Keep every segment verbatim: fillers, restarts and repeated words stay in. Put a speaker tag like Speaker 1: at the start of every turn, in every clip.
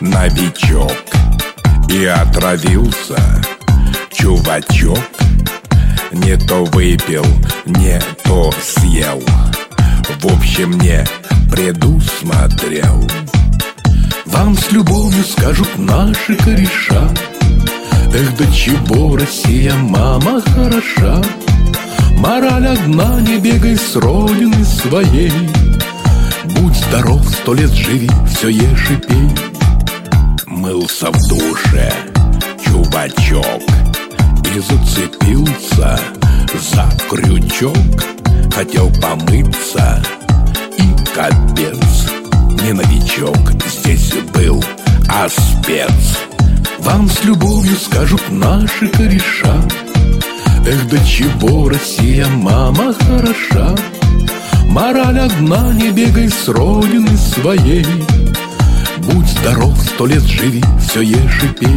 Speaker 1: новичок, и отравился чувачок. Не то выпил, не то съел, в общем, не предусмотрел. Вам с любовью скажут наши кореша: эх, до чего Россия, мама, хороша. Мораль одна: не бегай с родины своей. Будь здоров, сто лет живи, все ешь и пей. Мылся в душе чувачок и зацепился за крючок. Хотел помыться, и капец, не новичок здесь был, а спец. Вам с любовью скажут наши кореша: эх, до чего Россия, мама, хороша. Мораль одна: не бегай с родины своей. Будь здоров, сто лет живи, все ешь и пей.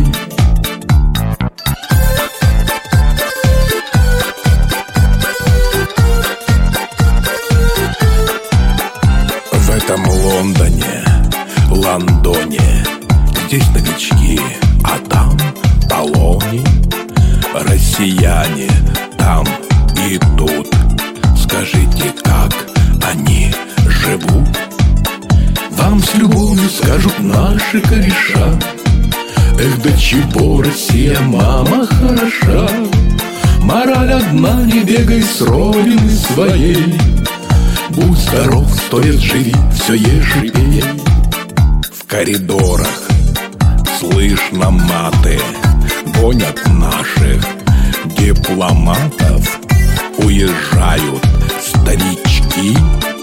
Speaker 1: В этом Лондоне, Лондоне, здесь новички, а там полони. Россияне там и тут, скажите, как они живут? Вам с любовью скажут наши кореша: эх, до чего Россия, мама, хороша. Мораль одна: не бегай с родины своей. Будь здоров, сто лет живи, все ешь и пей. В коридорах слышно маты, гонят наших дипломатов. Уезжают старички,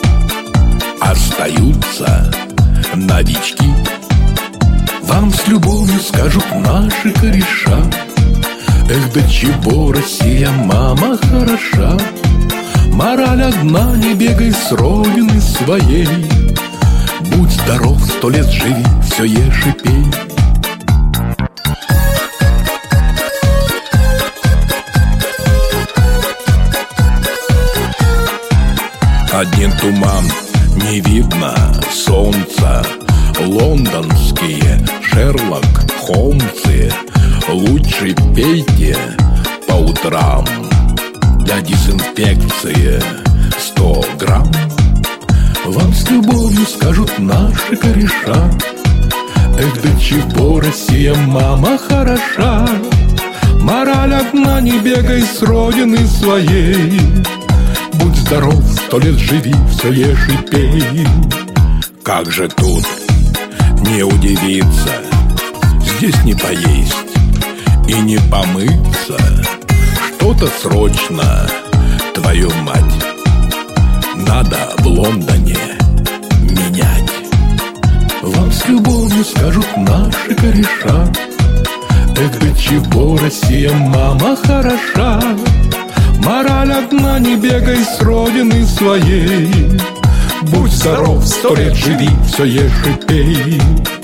Speaker 1: остаются новички. Вам с любовью скажут наши кореша: эх, до чего Россия, мама, хороша. Мораль одна: не бегай с родины своей. Будь здоров, сто лет живи, все ешь и пей. Один туман, не видно солнца. Лондонские Шерлок Холмсы, лучше пейте по утрам. Для дезинфекции сто грамм. Вам с любовью скажут наши кореша: эх, до чего Россия, мама, хороша. Мораль одна: не бегай с родины своей. Будь здоров, сто лет живи, все ешь и пей. Как же тут не удивиться, здесь не поесть и не помыться. Что-то срочно, твою мать, надо в Лондоне менять. Вам с любовью скажут наши кореша: эх, до чего Россия, мама, хороша. Мораль одна: не бегай с родины своей. Будь здоров, сто лет живи, все ешь и пей.